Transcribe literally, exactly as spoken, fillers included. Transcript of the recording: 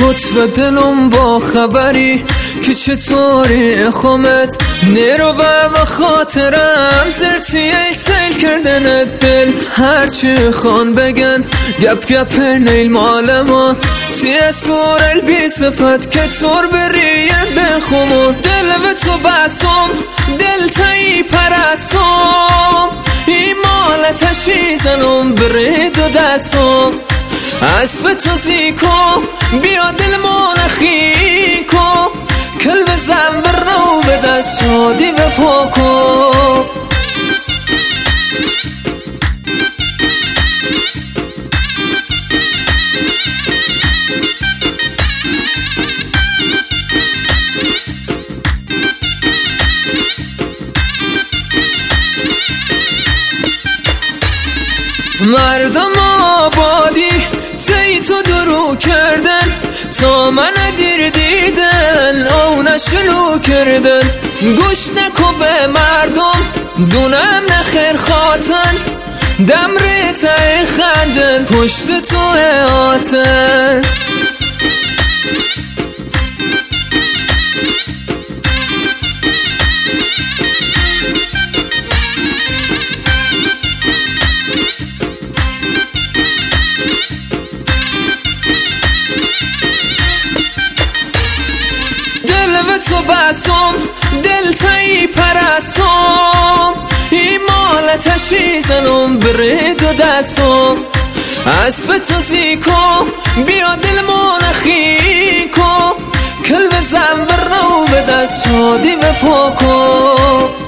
و دلم با خبری که چطوری خامت نیرو و خاطرم زرتی ای سیل کردنت دل هرچی خان بگن گپ گپ نیل مالمان تی سور البی صفت که تور بریم بخومون دل و تو بسم دل تایی پرسم ای مال تشیزنم برید و دستم اسب تو زیکو بیا دل مونخی کو کل بزن برنو به دست شادی و پاکو مردم آبادی تی تو درو کردن تا من دیر دیدن او نشلو کردن گوش نکو به مردم دونم نخیر خاطن دم ریتای خندن پشت تو آتن تو بسم دل تایی پرسم ای مال تشیزنم برید و دستم اسب تو زیکو بیا دل مونخی کو کل بزن برنو به دست شادی و پاکو